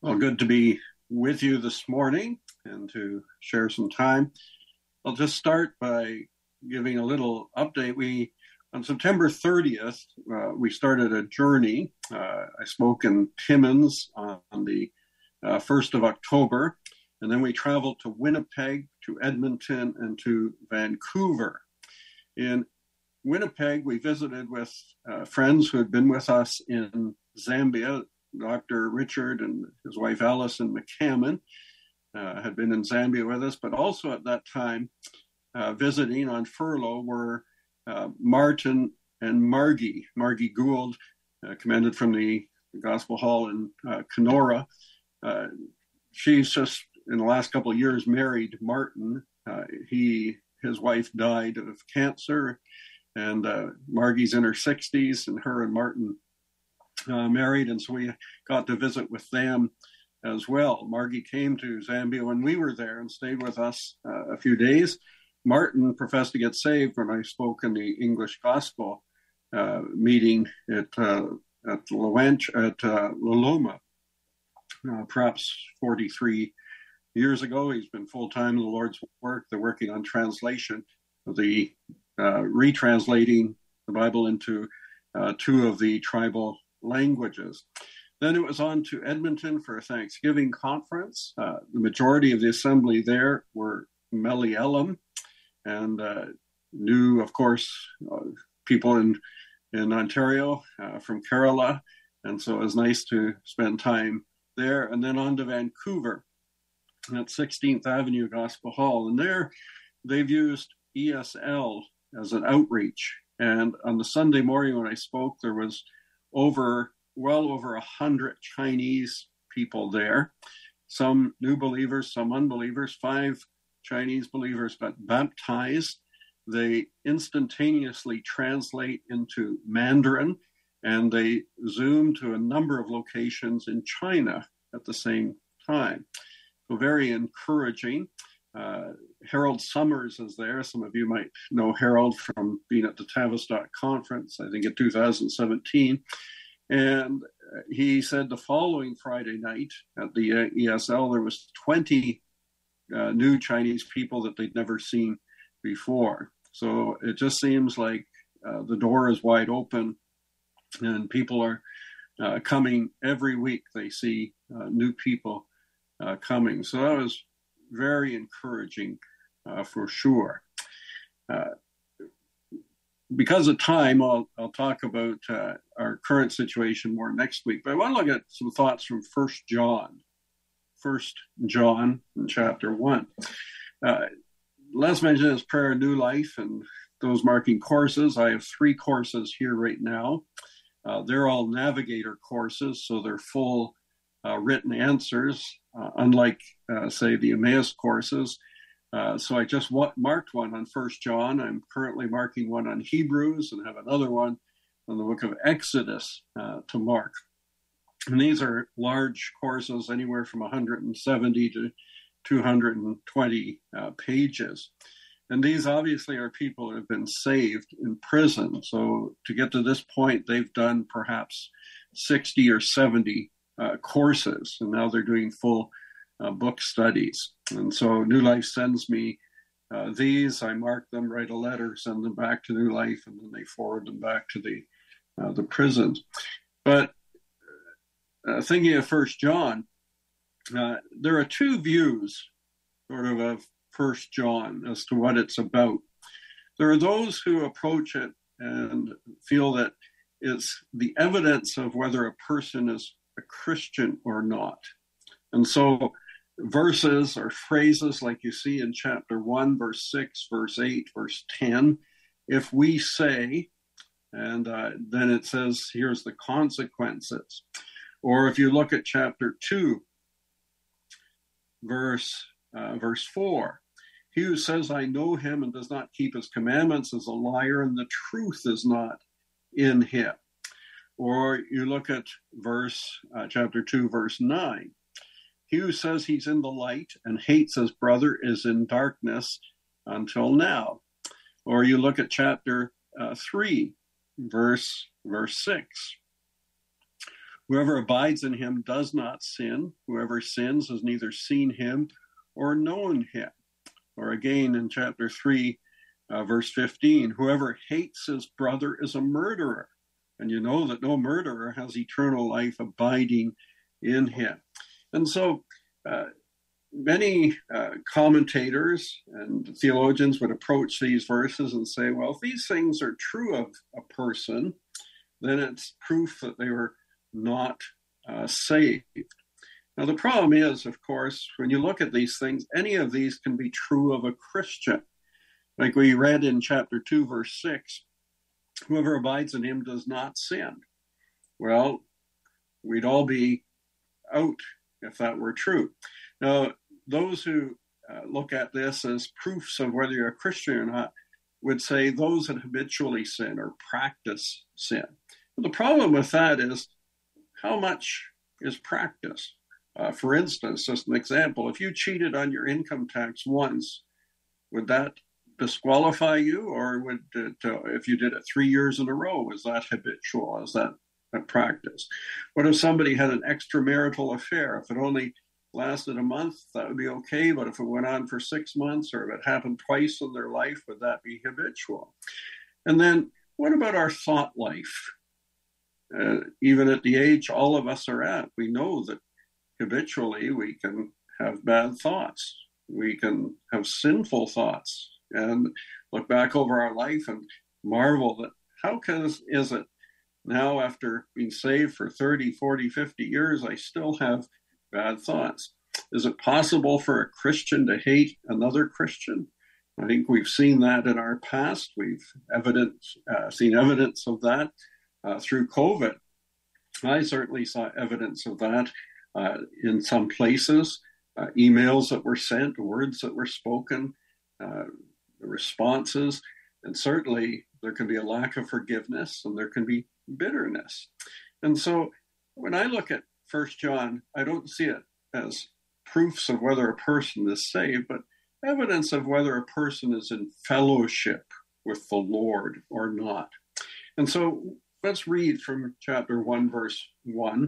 Well, good to be with you this morning and to share some time. I'll just start by giving a little update. On September 30th, we started a journey. I spoke in Timmins on the 1st of October, and then we traveled to Winnipeg, to Edmonton, and to Vancouver. In Winnipeg, we visited with friends who had been with us in Zambia. Dr. Richard and his wife Alison McCammon had been in Zambia with us, but also at that time visiting on furlough were Martin and Margie Gould, commended from the Gospel Hall in Kenora. She's just, in the last couple of years, married Martin. His wife died of cancer, and Margie's in her 60s, and her and Martin married, and so we got to visit with them as well. Margie came to Zambia when we were there and stayed with us a few days. Martin professed to get saved when I spoke in the English Gospel meeting at Loloma, perhaps 43 years ago. He's been full-time in the Lord's work. They're working on translation of retranslating the Bible into two of the tribal languages. Then it was on to Edmonton for a Thanksgiving conference. The majority of the assembly there were Meli Elam, and knew, of course, people in Ontario from Kerala, and so it was nice to spend time there. And then on to Vancouver at 16th Avenue Gospel Hall, and there they've used ESL as an outreach. And on the Sunday morning when I spoke, there was well over 100 Chinese people there, some new believers, some unbelievers. 5 Chinese believers got baptized. They instantaneously translate into Mandarin, and they Zoom to a number of locations in China at the same time. So very encouraging. Harold Summers is there. Some of you might know Harold from being at the Tavistock Conference, I think in 2017. And he said the following Friday night at the ESL, there was 20 new Chinese people that they'd never seen before. So it just seems like the door is wide open, and people are coming every week. They see new people coming. So that was very encouraging for sure. Because of time, I'll talk about our current situation more next week. But I want to look at some thoughts from 1 John. 1 John in chapter 1. Les mentioned his Prayer New Life and those marking courses. I have 3 courses here right now. They're all Navigator courses, so they're full written answers, unlike, say, the Emmaus courses. So I just marked one on 1 John. I'm currently marking one on Hebrews and have another one on the book of Exodus to mark. And these are large courses, anywhere from 170 to 220 pages. And these obviously are people who have been saved in prison. So to get to this point, they've done perhaps 60 or 70 courses, and now they're doing full book studies. And so New Life sends me these. I mark them, write a letter, send them back to New Life, and then they forward them back to the prisons. But thinking of 1 John, there are 2 views sort of 1 John as to what it's about. There are those who approach it and feel that it's the evidence of whether a person is a Christian or not. And so verses or phrases like you see in chapter 1, verse 6, verse 8, verse 10, if we say, and then it says, here's the consequences. Or if you look at chapter 2, verse 4, he who says, I know him and does not keep his commandments is a liar, and the truth is not in him. Or you look at chapter 2, verse 9. He who says he's in the light and hates his brother is in darkness until now. Or you look at chapter 3, verse 6. Whoever abides in him does not sin. Whoever sins has neither seen him or known him. Or again in chapter 3, verse 15, whoever hates his brother is a murderer. And you know that no murderer has eternal life abiding in him. And so many commentators and theologians would approach these verses and say, well, if these things are true of a person, then it's proof that they were not saved. Now, the problem is, of course, when you look at these things, any of these can be true of a Christian. Like we read in chapter 2, verse 6, whoever abides in him does not sin. Well, we'd all be out if that were true. Now, those who look at this as proofs of whether you're a Christian or not would say those that habitually sin or practice sin. But the problem with that is, how much is practice? For instance, just an example, if you cheated on your income tax once, would that disqualify you? Or would it, if you did it 3 years in a row, is that habitual? Is that a practice? What if somebody had an extramarital affair? If it only lasted a month, that would be okay. But if it went on for 6 months, or if it happened twice in their life, would that be habitual? And then what about our thought life? Even at the age all of us are at, we know that habitually we can have bad thoughts. We can have sinful thoughts and look back over our life and marvel that is it now, after being saved for 30, 40, 50 years, I still have bad thoughts. Is it possible for a Christian to hate another Christian? I think we've seen that in our past. We've seen evidence of that through COVID. I certainly saw evidence of that in some places, emails that were sent, words that were spoken, responses, and certainly there can be a lack of forgiveness and there can be bitterness. And so when I look at 1 John, I don't see it as proofs of whether a person is saved, but evidence of whether a person is in fellowship with the Lord or not. And so let's read from chapter 1, verse 1,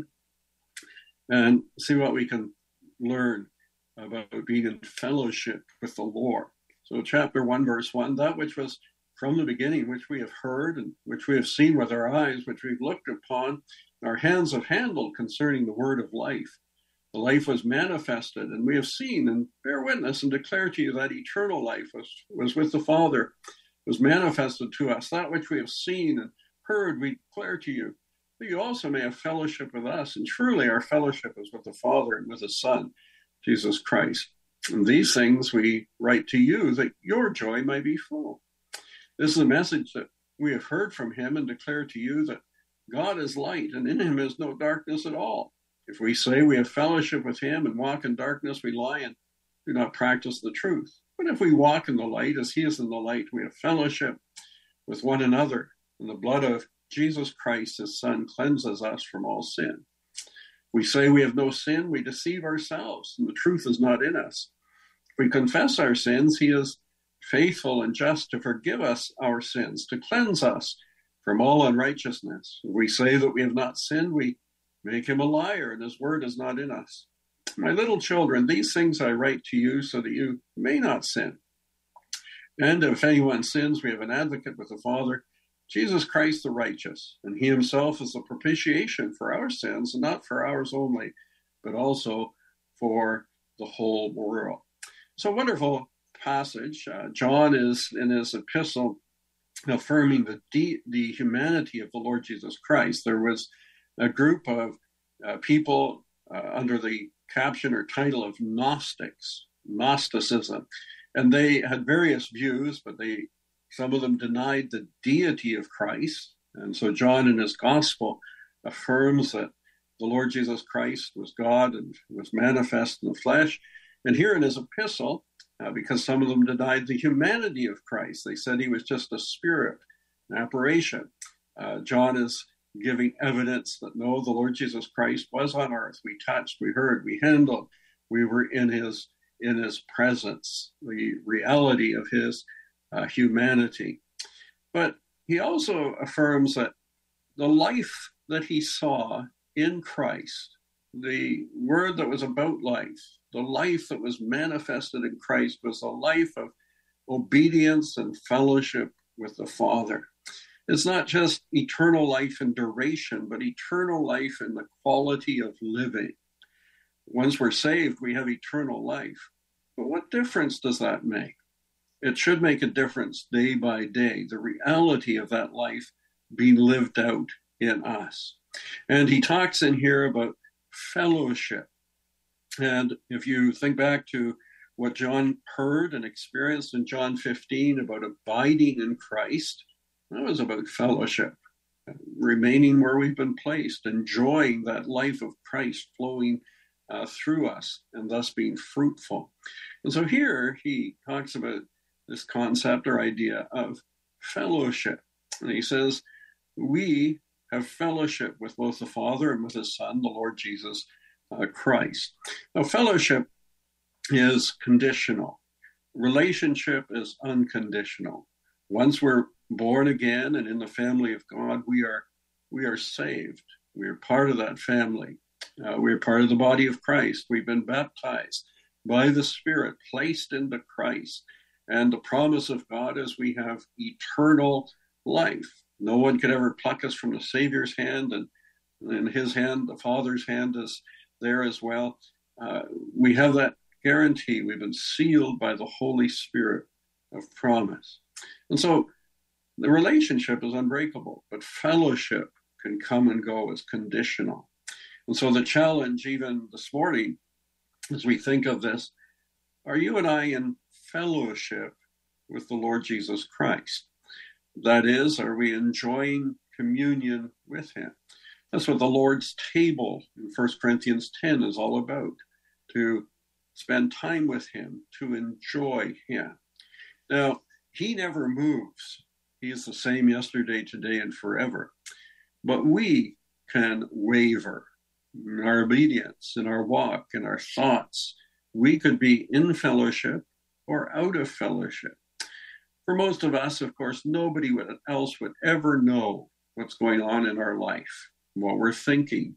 and see what we can learn about being in fellowship with the Lord. So chapter 1, verse 1, that which was from the beginning, which we have heard and which we have seen with our eyes, which we've looked upon, our hands have handled concerning the word of life. The life was manifested, and we have seen and bear witness and declare to you that eternal life was with the Father, was manifested to us. That which we have seen and heard, we declare to you, that you also may have fellowship with us. And truly our fellowship is with the Father and with His Son, Jesus Christ. And these things we write to you, that your joy may be full. This is a message that we have heard from Him and declare to you that God is light, and in Him is no darkness at all. If we say we have fellowship with Him and walk in darkness, we lie and do not practice the truth. But if we walk in the light as He is in the light, we have fellowship with one another, and the blood of Jesus Christ, His Son, cleanses us from all sin. If we say we have no sin, we deceive ourselves, and the truth is not in us. If we confess our sins, He is faithful and just to forgive us our sins, to cleanse us from all unrighteousness. If we say that we have not sinned, we make Him a liar, and His word is not in us. My little children, these things I write to you so that you may not sin. And if anyone sins, we have an advocate with the Father, Jesus Christ the righteous, and He Himself is the propitiation for our sins, and not for ours only, but also for the whole world. So wonderful passage. John is in his epistle affirming the humanity of the Lord Jesus Christ. There was a group of people under the caption or title of Gnostics, Gnosticism, and they had various views, but some of them denied the deity of Christ. And so John in his gospel affirms that the Lord Jesus Christ was God and was manifest in the flesh. And here in his epistle, because some of them denied the humanity of Christ, they said He was just a spirit, an apparition. John is giving evidence that no, the Lord Jesus Christ was on earth. We touched, we heard, we handled, we were in his presence, the reality of His humanity. But he also affirms that the life that He saw in Christ, the word that was about life, the life that was manifested in Christ was a life of obedience and fellowship with the Father. It's not just eternal life in duration, but eternal life in the quality of living. Once we're saved, we have eternal life. But what difference does that make? It should make a difference day by day, the reality of that life being lived out in us. And he talks in here about fellowship. And if you think back to what John heard and experienced in John 15 about abiding in Christ, that was about fellowship, remaining where we've been placed, enjoying that life of Christ flowing through us and thus being fruitful. And so here he talks about this concept or idea of fellowship. And he says, we have fellowship with both the Father and with his Son, the Lord Jesus Christ. Now, fellowship is conditional. Relationship is unconditional. Once we're born again and in the family of God, we are saved. We are part of that family. We are part of the body of Christ. We've been baptized by the Spirit, placed into Christ. And the promise of God is we have eternal life. No one could ever pluck us from the Savior's hand, and in his hand, the Father's hand is there as well. We have that guarantee. We've been sealed by the Holy Spirit of promise. And so the relationship is unbreakable, but fellowship can come and go as conditional. And so the challenge even this morning, as we think of this, are you and I in fellowship with the Lord Jesus Christ? That is, are we enjoying communion with him? That's what the Lord's table in 1 Corinthians 10 is all about, to spend time with him, to enjoy him. Now, he never moves. He is the same yesterday, today, and forever. But we can waver in our obedience, in our walk, in our thoughts. We could be in fellowship or out of fellowship. For most of us, of course, nobody else would ever know what's going on in our life, what we're thinking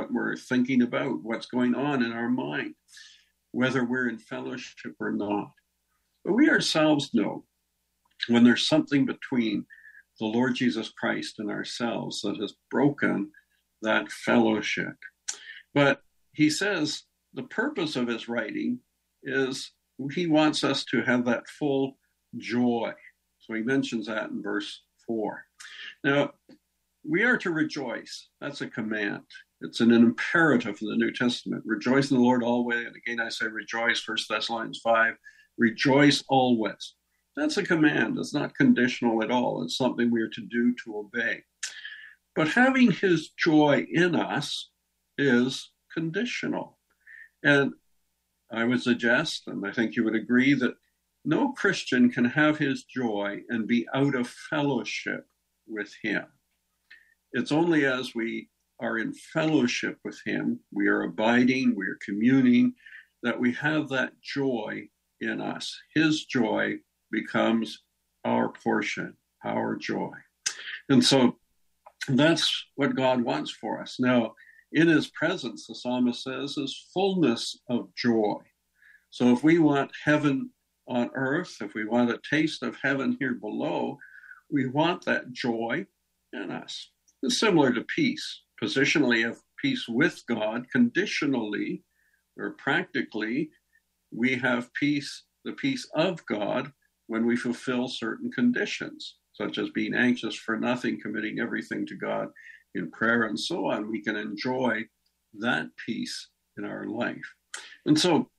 about, what's going on in our mind, whether we're in fellowship or not. But we ourselves know when there's something between the Lord Jesus Christ and ourselves that has broken that fellowship. But he says the purpose of his writing is he wants us to have that full joy. So he mentions that in verse 4. Now, we are to rejoice. That's a command. It's an imperative in the New Testament. Rejoice in the Lord always. And again, I say rejoice, 1 Thessalonians 5. Rejoice always. That's a command. It's not conditional at all. It's something we are to do to obey. But having his joy in us is conditional. And I would suggest, and I think you would agree, that no Christian can have his joy and be out of fellowship with him. It's only as we are in fellowship with him, we are abiding, we are communing, that we have that joy in us. His joy becomes our portion, our joy. And so that's what God wants for us. Now, in his presence, the psalmist says, is fullness of joy. So if we want heaven on earth, if we want a taste of heaven here below, we want that joy in us. It's similar to peace. Positionally, have peace with God. Conditionally, or practically, we have peace, the peace of God, when we fulfill certain conditions, such as being anxious for nothing, committing everything to God in prayer, and so on. We can enjoy that peace in our life. And so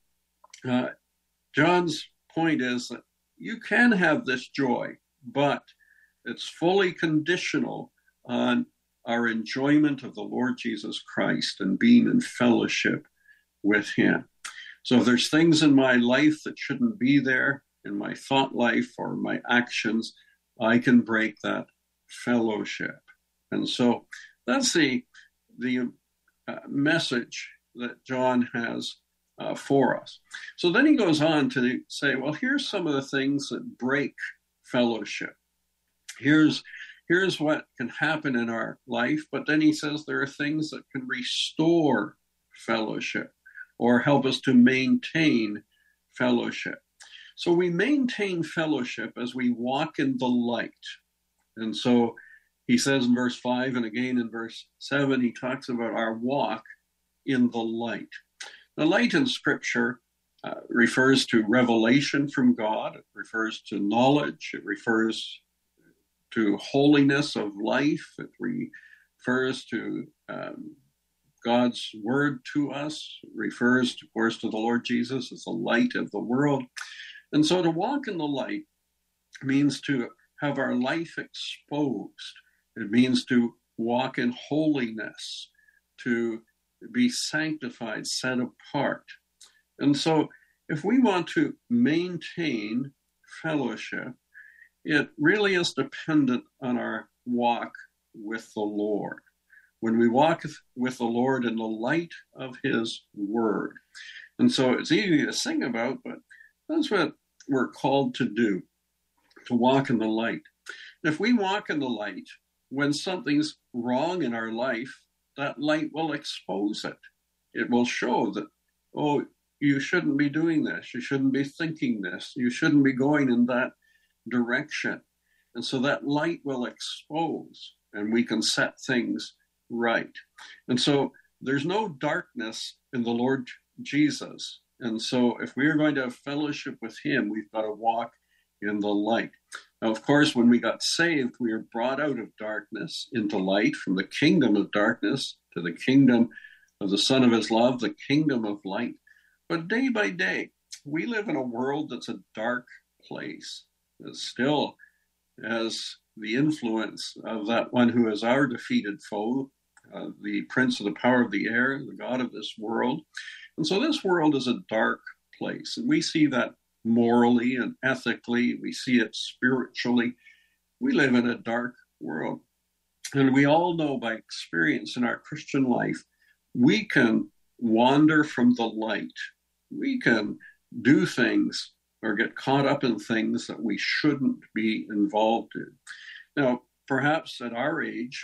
John's point is that you can have this joy, but it's fully conditional on our enjoyment of the Lord Jesus Christ and being in fellowship with him. So if there's things in my life that shouldn't be there, in my thought life or my actions, I can break that fellowship. And so that's the message that John has for us. So then he goes on to say, well, here's some of the things that break fellowship. Here's here's what can happen in our life. But then he says there are things that can restore fellowship or help us to maintain fellowship. So we maintain fellowship as we walk in the light. And so he says in verse 5 and again in verse 7, he talks about our walk in the light. The light in Scripture refers to revelation from God. It refers to knowledge. It refers to holiness of life. It refers to God's word to us. It refers, of course, to the Lord Jesus as the light of the world. And so to walk in the light means to have our life exposed. It means to walk in holiness, to be sanctified, set apart. And so if we want to maintain fellowship, it really is dependent on our walk with the Lord. When we walk with the Lord in the light of his word. And so it's easy to sing about, but that's what we're called to do, to walk in the light. And if we walk in the light, when something's wrong in our life, that light will expose it. It will show that, oh, you shouldn't be doing this. You shouldn't be thinking this. You shouldn't be going in that direction. And so that light will expose, and we can set things right. And so there's no darkness in the Lord Jesus. And so if we are going to have fellowship with him, we've got to walk in the light. Now, of course, when we got saved, we were brought out of darkness into light, from the kingdom of darkness to the kingdom of the Son of his love, the kingdom of light. But day by day, we live in a world that's a dark place. It still has the influence of that one who is our defeated foe, the prince of the power of the air, the God of this world. And so this world is a dark place. And we see that morally and ethically. We see it spiritually. We live in a dark world. And we all know by experience in our Christian life, we can wander from the light. We can do things or get caught up in things that we shouldn't be involved in. Now, perhaps at our age,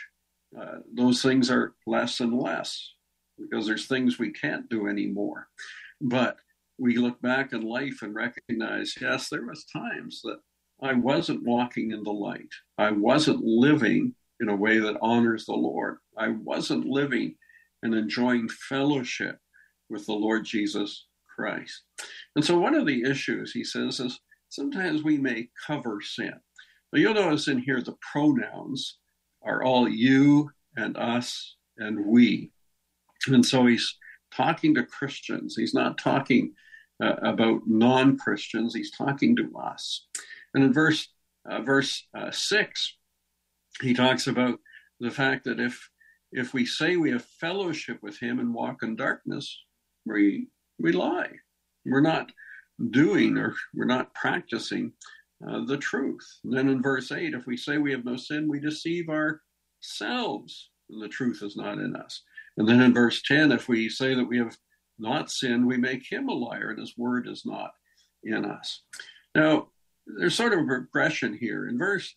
those things are less and less because there's things we can't do anymore. But we look back in life and recognize, yes, there was times that I wasn't walking in the light. I wasn't living in a way that honors the Lord. I wasn't living and enjoying fellowship with the Lord Jesus Christ. And so one of the issues, he says, is sometimes we may cover sin. But you'll notice in here the pronouns are all you and us and we. And so he's talking to Christians. He's not talking about non-Christians. He's talking to us. And in verse 6, he talks about the fact that if we say we have fellowship with him and walk in darkness, we lie. We're not doing, or we're not practicing the truth. And then in verse 8, if we say we have no sin, we deceive ourselves, and the truth is not in us. And then in verse 10, if we say that we have not sinned, we make him a liar, and his word is not in us. Now, there's sort of a progression here. In verse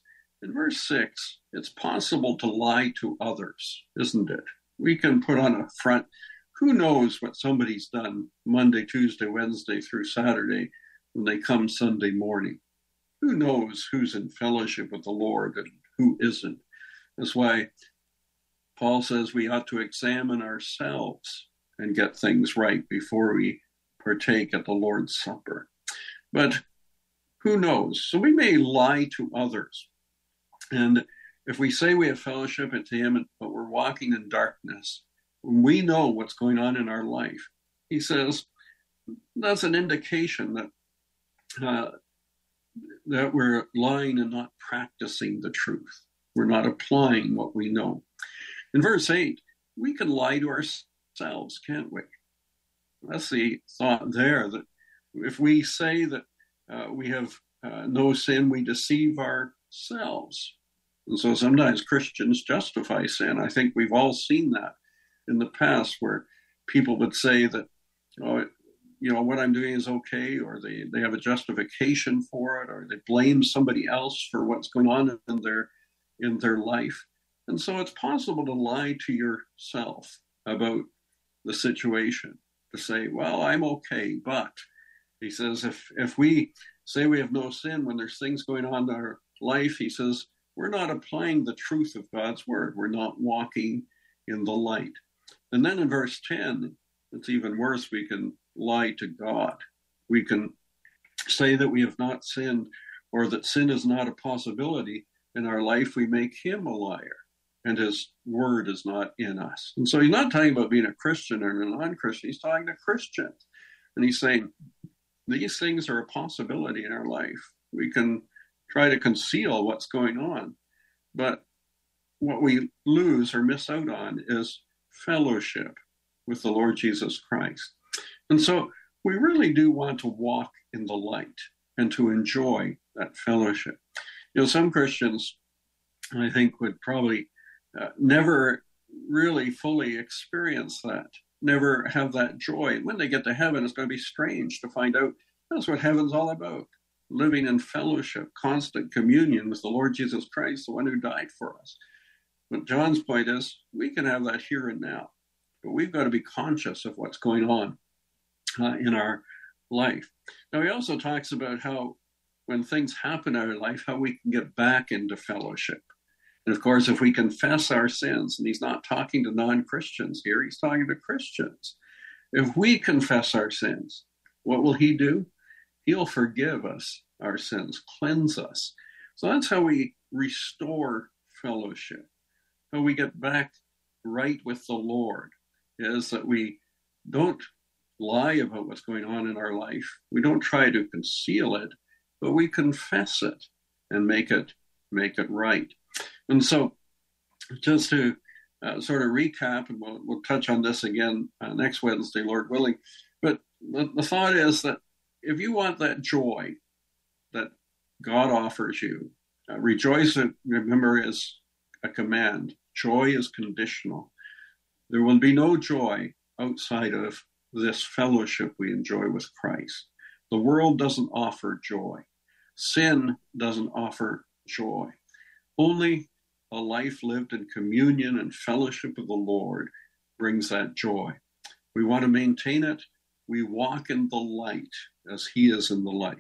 6, it's possible to lie to others, isn't it? We can put on a front. Who knows what somebody's done Monday, Tuesday, Wednesday through Saturday when they come Sunday morning? Who knows who's in fellowship with the Lord and who isn't? That's why Paul says we ought to examine ourselves and get things right before we partake at the Lord's Supper. But who knows? So we may lie to others. And if we say we have fellowship with him, but we're walking in darkness, when we know what's going on in our life, he says that's an indication that we're lying and not practicing the truth. We're not applying what we know. In verse 8, we can lie to ourselves, can't we? That's the thought there, that if we say that we have no sin, we deceive ourselves. And so sometimes Christians justify sin. I think we've all seen that in the past, where people would say that, what I'm doing is okay, or they have a justification for it, or they blame somebody else for what's going on in their in their life. And so it's possible to lie to yourself about the situation, to say, well, I'm okay. But he says, if we say we have no sin when there's things going on in our life, he says, we're not applying the truth of God's word. We're not walking in the light. And then in verse 10, it's even worse. We can lie to God. We can say that we have not sinned, or that sin is not a possibility in our life. We make him a liar, and his word is not in us. And so he's not talking about being a Christian or a non-Christian. He's talking to Christians. And he's saying, these things are a possibility in our life. We can try to conceal what's going on, but what we lose or miss out on is fellowship with the Lord Jesus Christ. And so we really do want to walk in the light and to enjoy that fellowship. You know, some Christians, I think, would probably never really fully experience that, never have that joy. When they get to heaven, it's going to be strange to find out that's what heaven's all about. Living in fellowship, constant communion with the Lord Jesus Christ, the one who died for us. But John's point is, we can have that here and now, but we've got to be conscious of what's going on in our life. Now, he also talks about how when things happen in our life, how we can get back into fellowship. And of course, if we confess our sins, and he's not talking to non-Christians here, he's talking to Christians. If we confess our sins, what will he do? He'll forgive us our sins, cleanse us. So that's how we restore fellowship, how we get back right with the Lord, is that we don't lie about what's going on in our life. We don't try to conceal it, but we confess it and make it right. And so just to sort of recap, and we'll touch on this again next Wednesday, Lord willing, but the thought is that if you want that joy that God offers you, rejoice, remember, is a command. Joy is conditional. There will be no joy outside of this fellowship we enjoy with Christ. The world doesn't offer joy. Sin doesn't offer joy. Only a life lived in communion and fellowship with the Lord brings that joy. We want to maintain it. We walk in the light as he is in the light.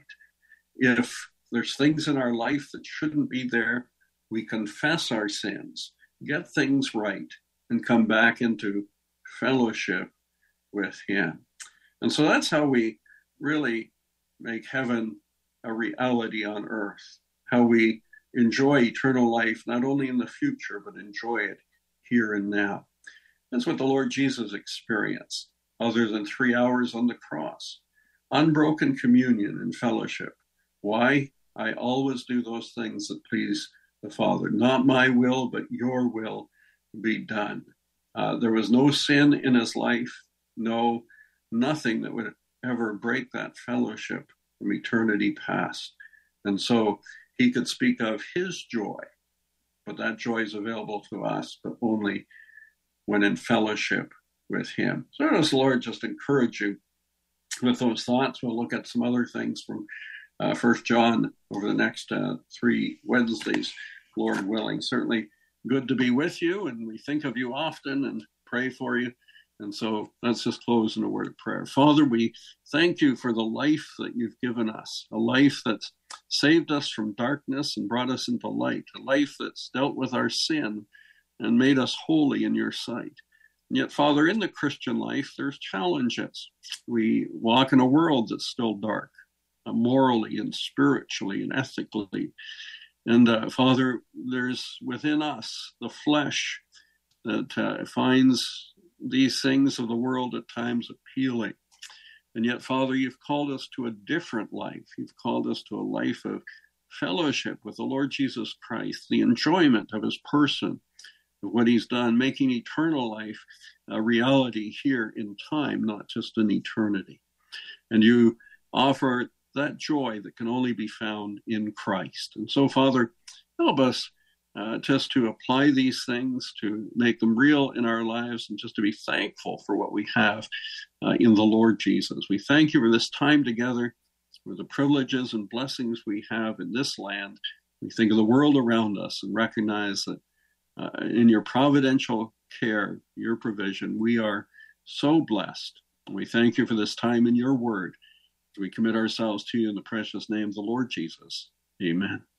If there's things in our life that shouldn't be there, we confess our sins, get things right, and come back into fellowship with him. And so that's how we really make heaven a reality on earth, how we enjoy eternal life, not only in the future, but enjoy it here and now. That's what the Lord Jesus experienced, other than 3 hours on the cross. Unbroken communion and fellowship. Why? I always do those things that please the Father. Not my will, but your will be done. There was no sin in his life, nothing that would ever break that fellowship from eternity past. And so he could speak of his joy, but that joy is available to us, but only when in fellowship with him. So does the Lord just encourage you with those thoughts. We'll look at some other things from 1 John over the next 3 Wednesdays, Lord willing. Certainly good to be with you, and we think of you often and pray for you. And so let's just close in a word of prayer. Father, we thank you for the life that you've given us, a life that's saved us from darkness and brought us into light, a life that's dealt with our sin and made us holy in your sight. And yet, Father, in the Christian life, there's challenges. We walk in a world that's still dark, morally and spiritually and ethically. And Father, there's within us the flesh that finds these things of the world at times appealing. And yet, Father, you've called us to a different life. You've called us to a life of fellowship with the Lord Jesus Christ, the enjoyment of his person, of what he's done, making eternal life a reality here in time, not just in eternity. And you offer that joy that can only be found in Christ. And so, Father, help us just to apply these things, to make them real in our lives, and just to be thankful for what we have in the Lord Jesus. We thank you for this time together, for the privileges and blessings we have in this land, We think of the world around us and recognize that in your providential care, your provision, we are so blessed. We thank you for this time in your word. We commit ourselves to you in the precious name of the Lord Jesus. Amen.